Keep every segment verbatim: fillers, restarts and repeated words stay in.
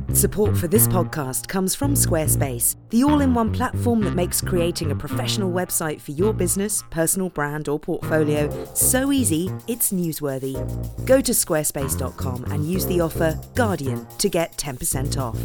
Support for this podcast comes from Squarespace, the all-in-one platform that makes creating a professional website for your business, personal brand or portfolio so easy it's newsworthy. Go to squarespace dot com and use the offer Guardian to get ten percent off.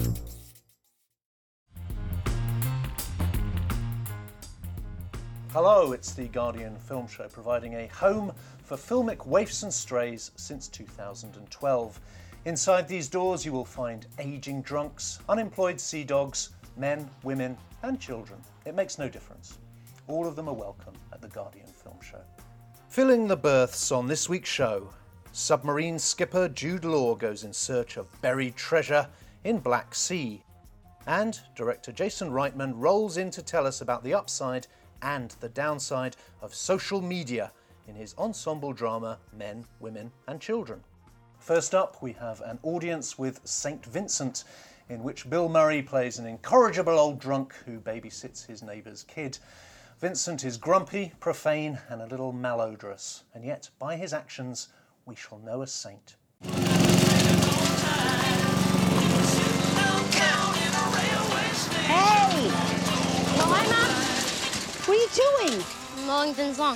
Hello, it's the Guardian Film Show, providing a home for filmic waifs and strays since two thousand twelve. Inside these doors you will find ageing drunks, unemployed sea dogs, men, women and children. It makes no difference. All of them are welcome at the Guardian Film Show. Filling the berths on this week's show, submarine skipper Jude Law goes in search of buried treasure in Black Sea. And director Jason Reitman rolls in to tell us about the upside and the downside of social media in his ensemble drama Men, Women and Children. First up, we have an audience with Saint Vincent, in which Bill Murray plays an incorrigible old drunk who babysits his neighbour's kid. Vincent is grumpy, profane and a little malodorous, and yet by his actions we shall know a saint. Hey! Johanna? What are you doing? I'm mowing Ben's lawn.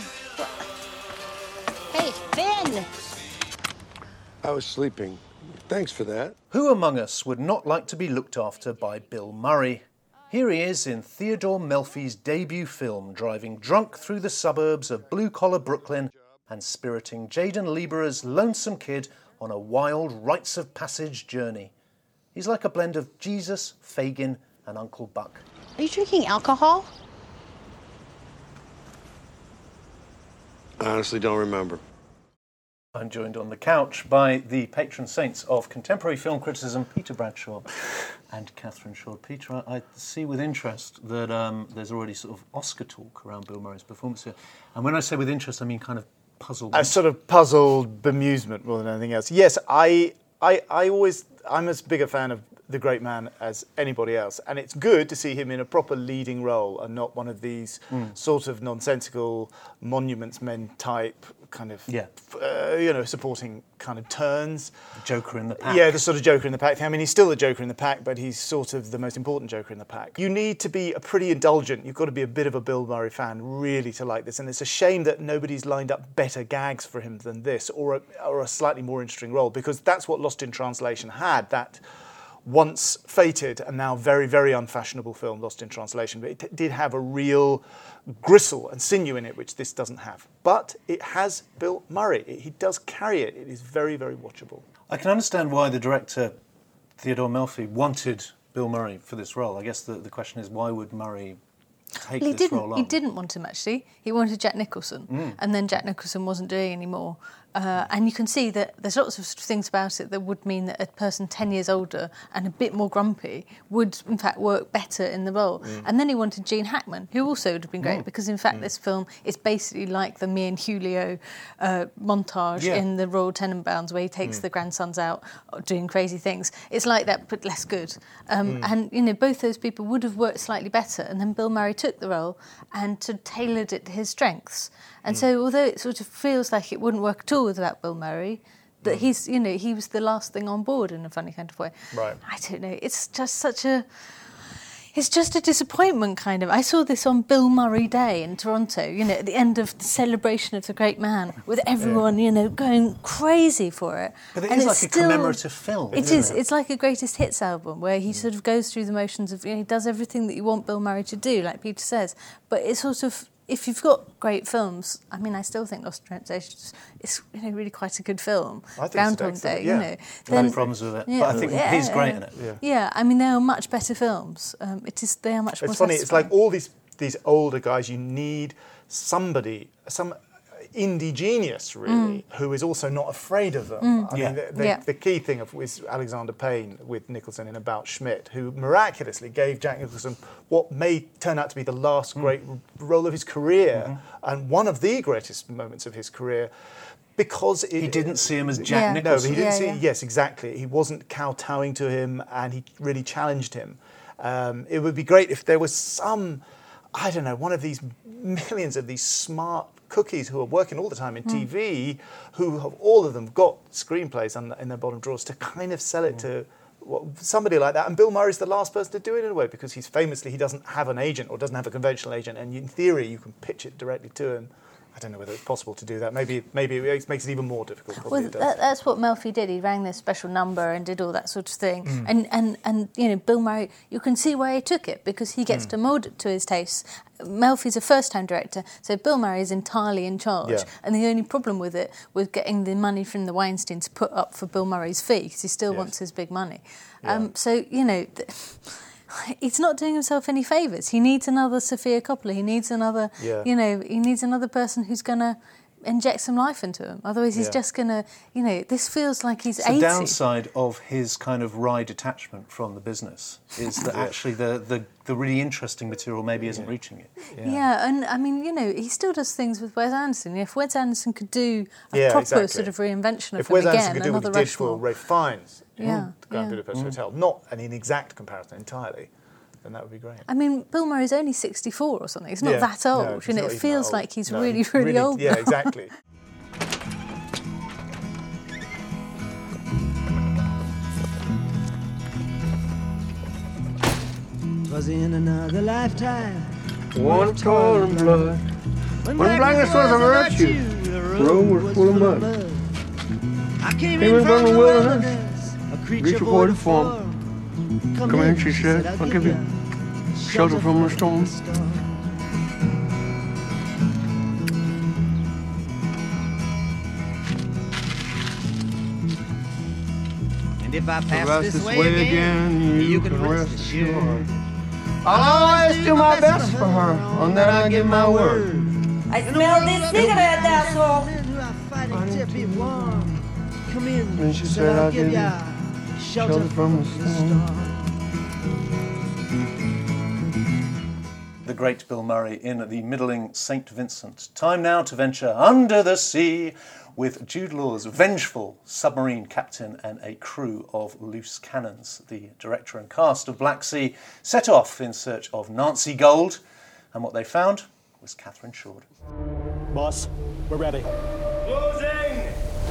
Hey, Ben! I was sleeping. Thanks for that. Who among us would not like to be looked after by Bill Murray? Here he is in Theodore Melfi's debut film, driving drunk through the suburbs of blue-collar Brooklyn and spiriting Jaden Lieber's lonesome kid on a wild rites of passage journey. He's like a blend of Jesus, Fagin and Uncle Buck. Are you drinking alcohol? I honestly don't remember. I'm joined on the couch by the patron saints of contemporary film criticism, Peter Bradshaw and Catherine Shaw. Peter, I, I see with interest that um, there's already sort of Oscar talk around Bill Murray's performance here. And when I say with interest, I mean kind of puzzled. A sort of puzzled bemusement more than anything else. Yes, I, I, I always, I'm as big a fan of the great man as anybody else, and it's good to see him in a proper leading role and not one of these mm. sort of nonsensical monuments men type kind of yeah. uh, you know supporting kind of turns. The Joker in the pack. Yeah, the sort of Joker in the pack thing. I mean, he's still the Joker in the pack, but he's sort of the most important Joker in the pack. You need to be a pretty indulgent. You've got to be a bit of a Bill Murray fan really to like this, and it's a shame that nobody's lined up better gags for him than this, or a, or a slightly more interesting role, because that's what Lost in Translation had. That once fated and now very, very unfashionable film, Lost in Translation, but it t- did have a real gristle and sinew in it, which this doesn't have. But it has Bill Murray. It, he does carry it. It is very, very watchable. I can understand why the director, Theodore Melfi, wanted Bill Murray for this role. I guess the, the question is, why would Murray take well, he this didn't, role on? He didn't want him, actually. He wanted Jack Nicholson, mm. and then Jack Nicholson wasn't doing anymore. Uh, and you can see that there's lots of things about it that would mean that a person ten years older and a bit more grumpy would, in fact, work better in the role. Mm. And then he wanted Gene Hackman, who also would have been great, mm. because, in fact, mm. this film is basically like the me and Julio uh, montage yeah. in the Royal Tenenbaums, where he takes mm. the grandsons out doing crazy things. It's like that, but less good. Um, mm. And, you know, both those people would have worked slightly better. And then Bill Murray took the role and to tailored it to his strengths. And mm. so, although it sort of feels like it wouldn't work at all without Bill Murray, that mm. he's, you know, he was the last thing on board in a funny kind of way. Right. I don't know. It's just such a, it's just a disappointment, kind of. I saw this on Bill Murray Day in Toronto, you know, at the end of the celebration of the great man, with everyone, yeah. you know, going crazy for it. But it and is like still, a commemorative film. It isn't is. It? It's like a greatest hits album where he mm. sort of goes through the motions of, you know, he does everything that you want Bill Murray to do, like Peter says. But it's sort of, if you've got great films, I mean, I still think Lost in Translation is, you know, really quite a good film. I think Groundhog it's Day, yeah. you know. Then, no problems with it, yeah, but I think yeah, he's great in it. Yeah. yeah, I mean, they are much better films. Um, it is, they are much it's more. It's funny. satisfying. It's like all these these older guys. You need somebody, some indie genius, really, mm. who is also not afraid of them. Mm. I yeah. mean, the, the, yeah. the key thing of, was Alexander Payne with Nicholson in About Schmidt, who miraculously gave Jack Nicholson what may turn out to be the last mm. great role of his career, mm-hmm. and one of the greatest moments of his career. Because it, he didn't see him as Jack yeah. Nicholson. No, but he didn't yeah, see. yeah. Yes, exactly. He wasn't kowtowing to him, and he really challenged him. Um, it would be great if there was some, I don't know, one of these millions of these smart cookies who are working all the time in mm. T V, who have all of them got screenplays in their bottom drawers to kind of sell it mm. to well, somebody like that. And Bill Murray's the last person to do it in a way, because he's famously, he doesn't have an agent or doesn't have a conventional agent, and in theory you can pitch it directly to him. I don't know whether it's possible to do that. Maybe maybe it makes it even more difficult. Probably Well, it does. that, that's what Melfi did. He rang this special number and did all that sort of thing. Mm. And, and, and, you know, Bill Murray, you can see why he took it, because he gets Mm. to mould it to his tastes. Melfi's a first-time director, so Bill Murray is entirely in charge. Yeah. And the only problem with it was getting the money from the Weinstein to put up for Bill Murray's fee, because he still Yes. wants his big money. Yeah. Um, so, you know... Th- He's not doing himself any favours. He needs another Sofia Coppola. He needs another, Yeah. you know, he needs another person who's going to inject some life into him. Otherwise, he's Yeah. just going to, you know, this feels like he's It's eighty. the downside of his kind of wry detachment from the business is that actually the, the, the really interesting material maybe isn't reaching it. Yeah. and I mean, you know, he still does things with Wes Anderson. If Wes Anderson could do a Yeah, proper exactly. sort of reinvention of If him Wes again, Anderson could do what another he did for Rushmore, Ralph Fiennes in Yeah, the Grand yeah. Budapest Mm. Hotel, not an inexact comparison entirely, then that would be great. I mean, Bill Murray's only sixty-four or something. He's not Yeah, that no, old. he's you know, not it even feels that old. like he's No, really, really, old Yeah, now. exactly. Was in another lifetime. One tall and blood. When blackness was a virtue, the road was full of mud. I came Came in from the wilderness, wilderness, a creature creature void void of of form. form. Come in, she said, I'll give you shelter from the storm. And if I So pass rest this, this way, way again, again, you can rest assured. assured. I'll always do my best for her, on that I give my word. I smell this cigarette, asshole. Come in, And she said, I'll give you shelter from the storm. The great Bill Murray in the middling Saint Vincent. Time now to venture under the sea with Jude Law's vengeful submarine captain and a crew of loose cannons. The director and cast of Black Sea set off in search of Nancy Gold, and what they found was Catherine Shoard. Boss, we're ready. Closing!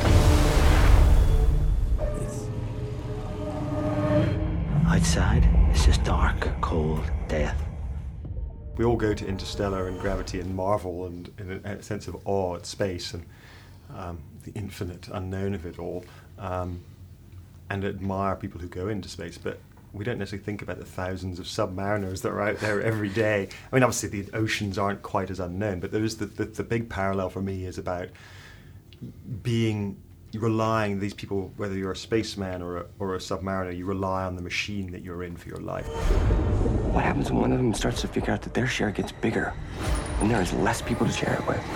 Outside, it's just dark, cold, death. We all go to Interstellar and Gravity and marvel and in a, a sense of awe at space and um, the infinite unknown of it all, um, and admire people who go into space, but we don't necessarily think about the thousands of submariners that are out there every day. I mean, obviously the oceans aren't quite as unknown, but there is the, the, the big parallel for me is about being relying, these people, whether you're a spaceman or a, or a submariner, you rely on the machine that you're in for your life. What happens when one of them starts to figure out that their share gets bigger and there is less people to share it with?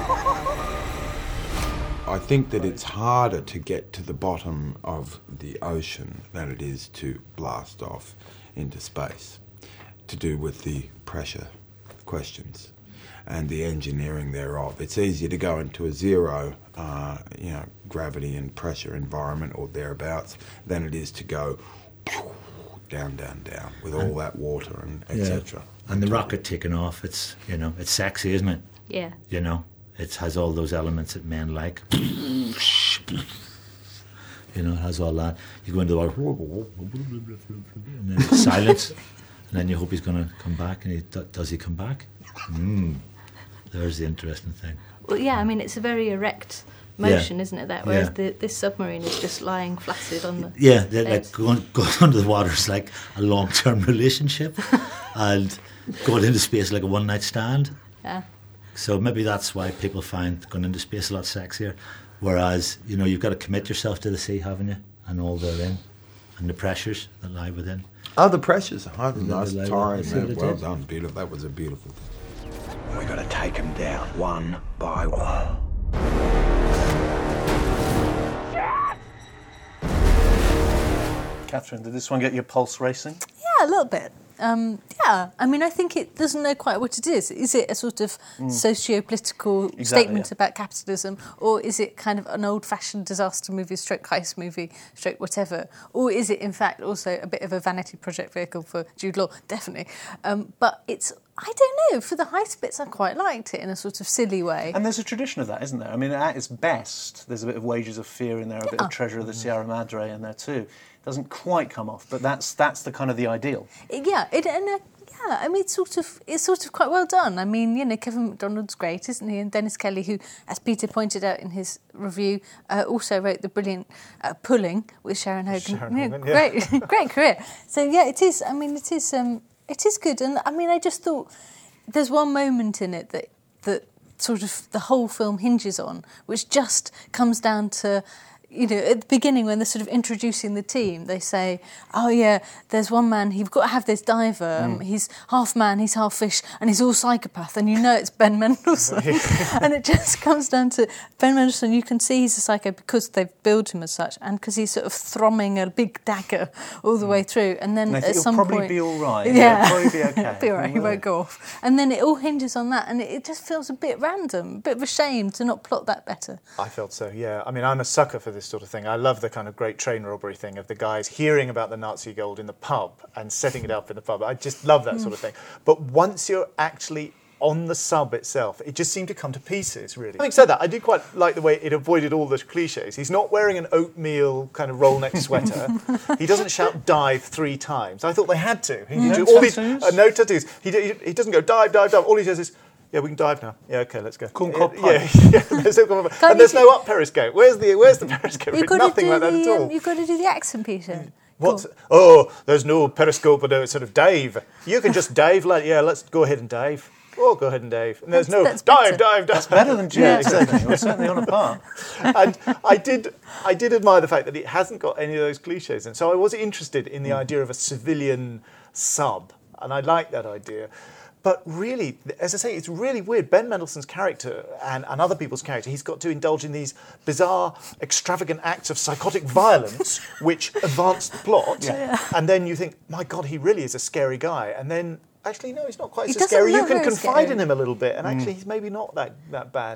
I think that it's harder to get to the bottom of the ocean than it is to blast off into space, to do with the pressure questions and the engineering thereof. It's easier to go into a zero, uh, you know, gravity and pressure environment or thereabouts than it is to go down, down, down with all that water and et cetera. Yeah. And the rocket taking off, it's, you know, it's sexy, isn't it? Yeah. You know, it has all those elements that men like. You know, it has all that. You go into the water, and then silence, and then you hope he's going to come back, and he, does he come back? Mm. There's the interesting thing. Well, yeah, I mean, it's a very erect motion, Yeah. isn't it, that? Whereas Yeah. the, this submarine is just lying flaccid on the Yeah, they're bed. like going, going under the water is like a long-term relationship, and going into space like a one-night stand. Yeah. So maybe that's why people find going into space a lot sexier. Whereas, you know, you've got to commit yourself to the sea, haven't you? And all therein, and the pressures that lie within. Oh, the pressures. Oh, And nice, the tiring, label. man. See what it Well did? done, beautiful. That was a beautiful thing. We're gonna take them down one by one. Catherine, did this one get your pulse racing? Yeah, a little bit. Um, yeah, I mean, I think it doesn't know quite what it is. Is it a sort of Mm. socio-political Exactly, statement yeah. about capitalism, or is it kind of an old-fashioned disaster movie, stroke heist movie, stroke whatever? Or is it, in fact, also a bit of a vanity project vehicle for Jude Law? Definitely. Um, but it's I don't know. For the heist bits, I quite liked it in a sort of silly way. And there's a tradition of that, isn't there? I mean, at its best, there's a bit of Wages of Fear in there, a yeah. bit of Treasure of the Sierra Madre in there too. It doesn't quite come off, but that's that's the kind of the ideal. Yeah, it, and uh, yeah, I mean, it's sort of it's sort of quite well done. I mean, you know, Kevin MacDonald's great, isn't he? And Dennis Kelly, who, as Peter pointed out in his review, uh, also wrote the brilliant uh, Pulling with Sharon Hogan. Sharon Yeah, Hogan, yeah. Great, great career. So yeah, it is. I mean, it is. Um, it is good, and I mean, I just thought there's one moment in it that that sort of the whole film hinges on, which just comes down to, you know, at the beginning when they're sort of introducing the team, they say, oh yeah, there's one man, you've got to have this diver, um, mm. he's half man, he's half fish, and he's all psychopath, and you know it's Ben Mendelsohn. And it just comes down to Ben Mendelsohn, you can see he's a psycho because they've billed him as such, and because he's sort of thrumming a big dagger all the mm. way through, and then and at some point... He'll probably be all right. Yeah. He'll probably be okay. He'll be all right, he won't go off. And then it all hinges on that, and it, it just feels a bit random, a bit of a shame to not plot that better. I felt so, yeah. I mean, I'm a sucker for this sort of thing. I love the kind of great train robbery thing of the guys hearing about the Nazi gold in the pub and setting it up in the pub. I just love that mm. sort of thing. But once you're actually on the sub itself, it just seemed to come to pieces, really. Having said that, I did quite like the way it avoided all the cliches. He's not wearing an oatmeal kind of roll-neck sweater. He doesn't shout dive three times. I thought they had to. He no do all these, uh, no tattoos. He, he, he doesn't go dive, dive, dive. All he says is, yeah, we can dive now. Yeah, okay, let's go. Corn cob yeah, yeah, yeah, there's no, and there's no up periscope. Where's the Where's the periscope? You've got Nothing to do like that the, at all. Um, you've got to do the accent, Peter. What's oh? There's no periscope or no sort of dive. You can just dive. Like yeah, let's go ahead and dive. Oh, go ahead and dive. And there's That's- no that's dive, better. dive, dive. That's better than Juliet, Yeah. certainly. We're certainly on a par. And I did, I did admire the fact that it hasn't got any of those cliches, and so I was interested in the idea of a civilian sub, and I like that idea. But really, as I say, it's really weird. Ben Mendelsohn's character and, and other people's character, he's got to indulge in these bizarre, extravagant acts of psychotic violence which advance the plot. Yeah. And then you think, my God, he really is a scary guy. And then, actually, no, he's not quite He so doesn't scary. You look can very confide scary. in him a little bit. And actually, he's maybe not that, that bad.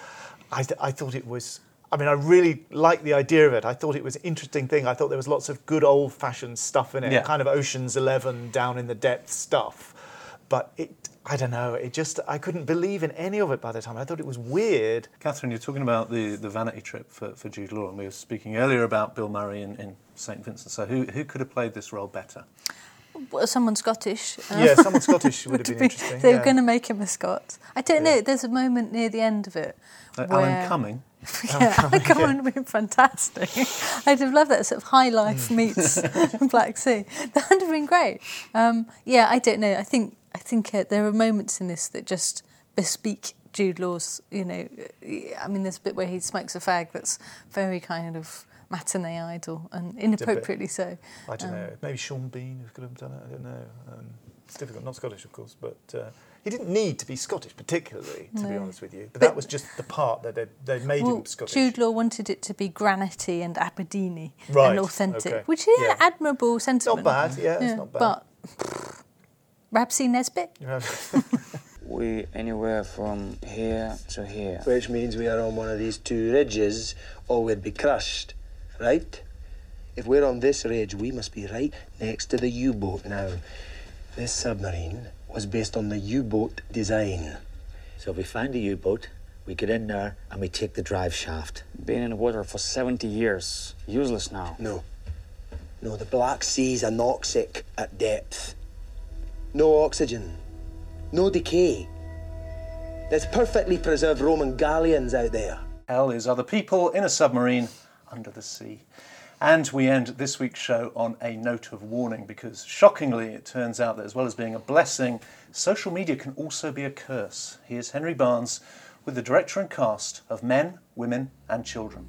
I, th- I thought it was... I mean, I really liked the idea of it. I thought it was an interesting thing. I thought there was lots of good old-fashioned stuff in it, Yeah. kind of Ocean's Eleven, down in the depths stuff. But it, I don't know, it just, I couldn't believe in any of it by the time. I thought it was weird. Catherine, you're talking about the, the vanity trip for, for Jude Law, and we were speaking earlier about Bill Murray in, in Saint Vincent. So who, who could have played this role better? Well, someone Scottish. um, Yeah, someone Scottish would have been be- interesting. They yeah. were going to make him a Scot. I don't Yeah. know, there's a moment near the end of it Uh, where... Alan Cumming. Yeah, Alan Cumming would have been fantastic. I'd have loved that sort of high life Mm. meets Black Sea. That would have been great. Um, yeah, I don't know. I think I think uh, there are moments in this that just bespeak Jude Law's, you know, I mean, there's a bit where he smokes a fag that's very kind of matinee idol and inappropriately so. I don't Um, know, maybe Sean Bean who could have done it, I don't know. Um, it's difficult, not Scottish, of course, but uh, he didn't need to be Scottish particularly, to be No. honest with you. But, But- that was just the part that they they made Well, him Scottish. Jude Law wanted it to be granity and Aberdeeny Right, and authentic, okay, which is yeah. an admirable sentiment. Not bad, yeah, it's not bad. But Rabsy Nesbitt? We anywhere from here to here. Which means we are on one of these two ridges, or we'd be crushed, right? If we're on this ridge, we must be right next to the U-boat now. This submarine was based on the U-boat design. So if we find a U-boat, we get in there and we take the drive shaft. Been in the water for seventy years. Useless now. No. No, the Black Sea's anoxic at depth. No oxygen. No decay. There's perfectly preserved Roman galleons out there. Hell is other people in a submarine under the sea. And we end this week's show on a note of warning because, shockingly, it turns out that as well as being a blessing, social media can also be a curse. Here's Henry Barnes with the director and cast of Men, Women and Children.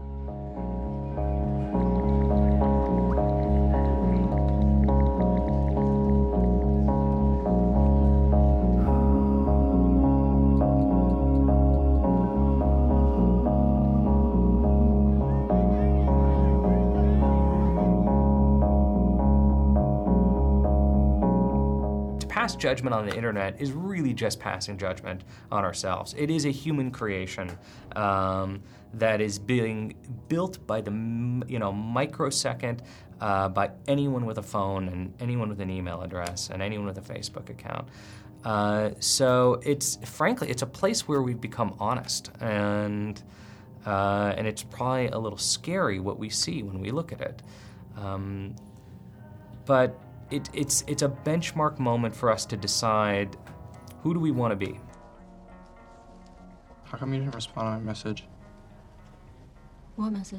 Judgment on the internet is really just passing judgment on ourselves. It is a human creation um, that is being built by the you know microsecond uh, by anyone with a phone and anyone with an email address and anyone with a Facebook account. Uh, so it's, frankly, it's a place where we've become honest, and uh, and it's probably a little scary what we see when we look at it. Um, but it, it's it's a benchmark moment for us to decide, who do we want to be? How come you didn't respond to my message? What message?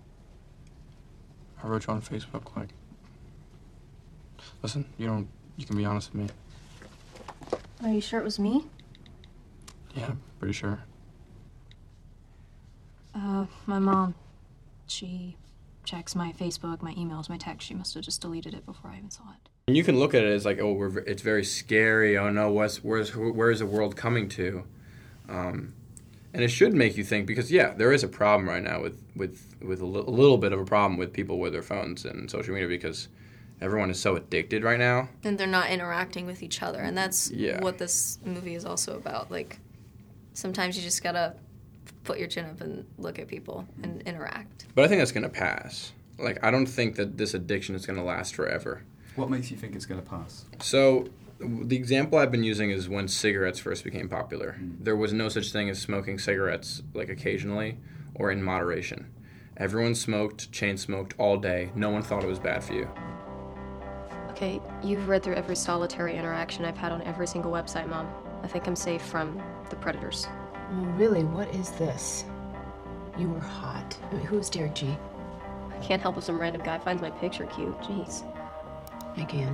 I wrote you on Facebook, like, listen, you don't, you can be honest with me. Are you sure it was me? Yeah, pretty sure. Uh, my mom, she checks my Facebook, my emails, my text. She must have just deleted it before I even saw it. And you can look at it as like, oh, we're, it's very scary. Oh no, what's, where's, where is the world coming to? Um, and it should make you think, because yeah, there is a problem right now with, with, with a, li- a little bit of a problem with people with their phones and social media, because everyone is so addicted right now. And they're not interacting with each other, and that's Yeah. what this movie is also about. Like, sometimes you just gotta put your chin up and look at people and interact. But I think that's going to pass. Like, I don't think that this addiction is going to last forever. What makes you think it's going to pass? So, the example I've been using is when cigarettes first became popular. Mm. There was no such thing as smoking cigarettes, like, occasionally or in moderation. Everyone smoked, chain smoked all day. No one thought it was bad for you. Okay, you've read through every solitary interaction I've had on every single website, Mom. I think I'm safe from the predators. Oh, really? What is this? You were hot. I mean, who's Derek G? I can't help if some random guy finds my picture cute. Jeez. Again.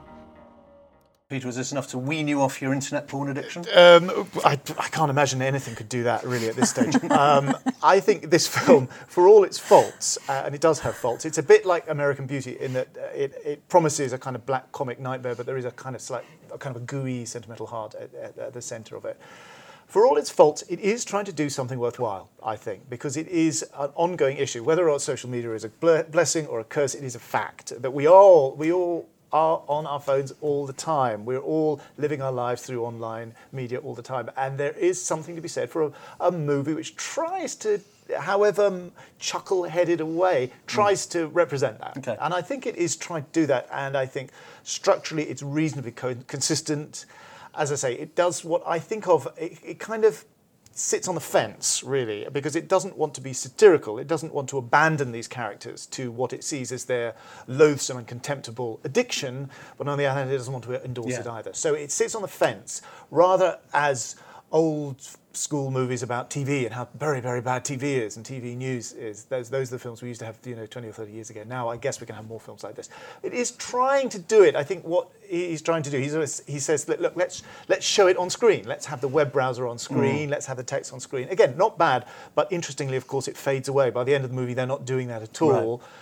Peter, was this enough to wean you off your internet porn addiction? Um, I, I can't imagine anything could do that, really, at this stage. um, I think this film, for all its faults, uh, and it does have faults, it's a bit like American Beauty in that uh, it, it promises a kind of black comic nightmare, but there is a kind of slight, a kind of a gooey, sentimental heart at, at, at the centre of it. For all its faults, it is trying to do something worthwhile, I think, because it is an ongoing issue. Whether or not social media is a ble- blessing or a curse, it is a fact that we all, we all are on our phones all the time. We're all living our lives through online media all the time. And there is something to be said for a, a movie which tries to, however chuckle-headed a way, tries mm. to represent that. Okay. And I think it is trying to do that. And I think structurally it's reasonably co- consistent. As I say, it does what I think of, it, it kind of sits on the fence, really, because it doesn't want to be satirical. It doesn't want to abandon these characters to what it sees as their loathsome and contemptible addiction, but on the other hand, it doesn't want to endorse yeah. it either. So it sits on the fence, rather as old school movies about T V and how very, very bad T V is and T V news is. Those, those are the films we used to have, you know, twenty or thirty years ago. Now I guess we can have more films like this. It is trying to do it. I think what he's trying to do, he's always, he says, look, look, let's let's show it on screen. Let's have the web browser on screen. Mm. Let's have the text on screen. Again, not bad, but interestingly, of course, it fades away. By the end of the movie, they're not doing that at all. Right.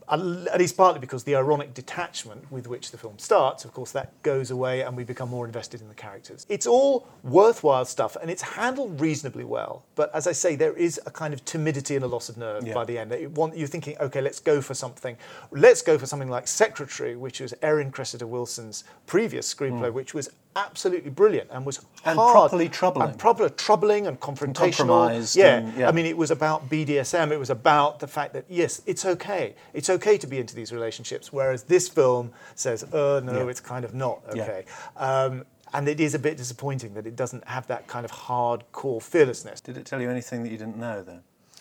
At least partly because the ironic detachment with which the film starts, of course, that goes away and we become more invested in the characters. It's all worthwhile stuff and it's handled reasonably well. But as I say, there is a kind of timidity and a loss of nerve yeah. by the end. It want, you're thinking, OK, let's go for something. Let's go for something like Secretary, which was Erin Cressida Wilson's previous screenplay, mm. which was absolutely brilliant and was and hard. properly troubling. And properly troubling and confrontational. And compromised. Yeah. And, yeah. I mean, it was about B D S M. It was about the fact that, yes, it's OK. It's OK to be into these relationships, whereas this film says, oh, no, yeah. it's kind of not OK. Yeah. Um, and it is a bit disappointing that it doesn't have that kind of hardcore fearlessness. Did it tell you anything that you didn't know, then?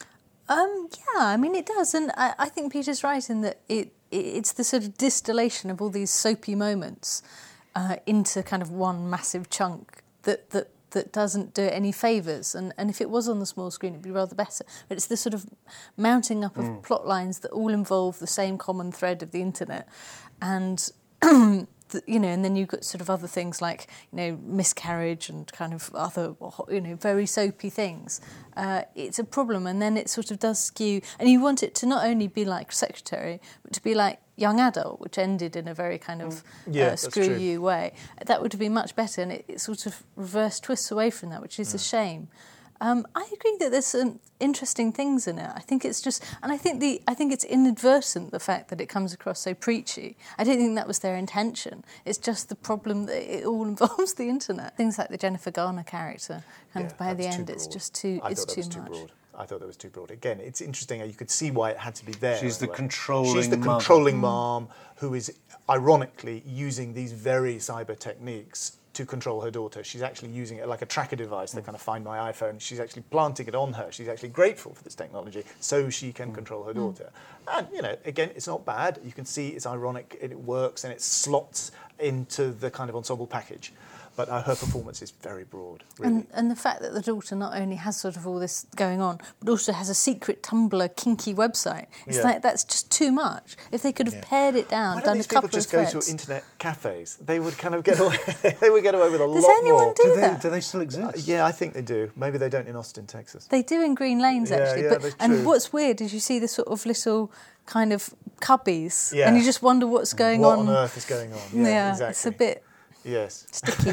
Um, yeah, I mean, it does. And I, I think Peter's right in that it, it it's the sort of distillation of all these soapy moments uh, into kind of one massive chunk that, that that doesn't do it any favours. And, and if it was on the small screen, it'd be rather better. But it's the sort of mounting up of mm. plot lines that all involve the same common thread of the internet. And, the, you know, and then you've got sort of other things like, you know, miscarriage and kind of other, you know, very soapy things. Uh, it's a problem. And then it sort of does skew. And you want it to not only be like Secretary, but to be like Young Adult, which ended in a very kind of yeah, uh, screw you way. That would have been much better, and it, it sort of reverse twists away from that, which is yeah. a shame. Um, I agree that there's some interesting things in it. I think it's just, and I think the, I think it's inadvertent, the fact that it comes across so preachy. I don't think that was their intention. It's just the problem that it all involves the internet. Things like the Jennifer Garner character, and yeah, by the end, broad. it's just too, I it's thought too that was much. Too broad. I thought that was too broad. Again, it's interesting. You could see why it had to be there. She's the anyway. controlling She's the mother. controlling Mm. mom who is ironically using these very cyber techniques to control her daughter. She's actually using it like a tracker device to kind of find my iPhone. She's actually planting it on her. She's actually grateful for this technology so she can control her daughter. And, you know, again, it's not bad. You can see it's ironic, and it works, and it slots into the kind of ensemble package. But uh, her performance is very broad, really. And, and the fact that the daughter not only has sort of all this going on, but also has a secret Tumblr kinky website. It's Yeah. like, that's just too much. If they could have Yeah. pared it down, Why don't done a these people couple just of go threads. to internet cafes? They would kind of get away. They would get away with a Does lot anyone more. do Do they- that? do they still exist? Uh, yeah, I think they do. Maybe they don't in Austin, Texas. They do in Green Lanes, Yeah, actually. yeah, but that's And true. what's weird is you see the sort of little kind of cubbies, Yeah. and you just wonder what's going what on. on earth is going on? Yeah, Yeah, exactly. it's a bit Yes. sticky.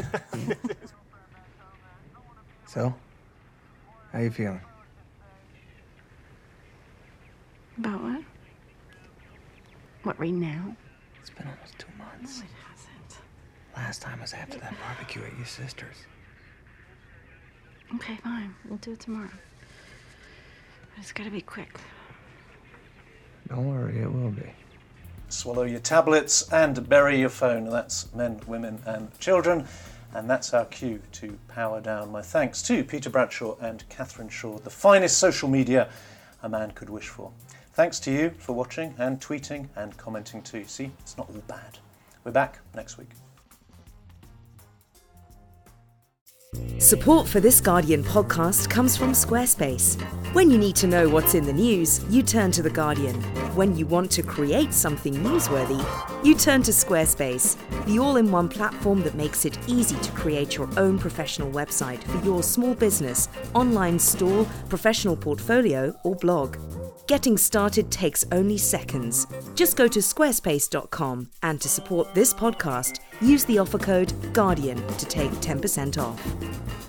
So, how you feeling? About what? What, right now? It's been almost two months. No, it hasn't. Last time was after that barbecue at your sister's. Okay, fine. We'll do it tomorrow. But it's gotta be quick. Don't worry, it will be. Swallow your tablets and bury your phone. That's men, women and children. And that's our cue to power down. My thanks to Peter Bradshaw and Catherine Shaw, the finest social media a man could wish for. Thanks to you for watching and tweeting and commenting too. See, it's not all bad. We're back next week. Support for this Guardian podcast comes from Squarespace. When you need to know what's in the news, you turn to The Guardian. When you want to create something newsworthy, you turn to Squarespace, the all-in-one platform that makes it easy to create your own professional website for your small business, online store, professional portfolio, or blog. Getting started takes only seconds. Just go to squarespace dot com, and to support this podcast, use the offer code GUARDIAN to take ten percent off.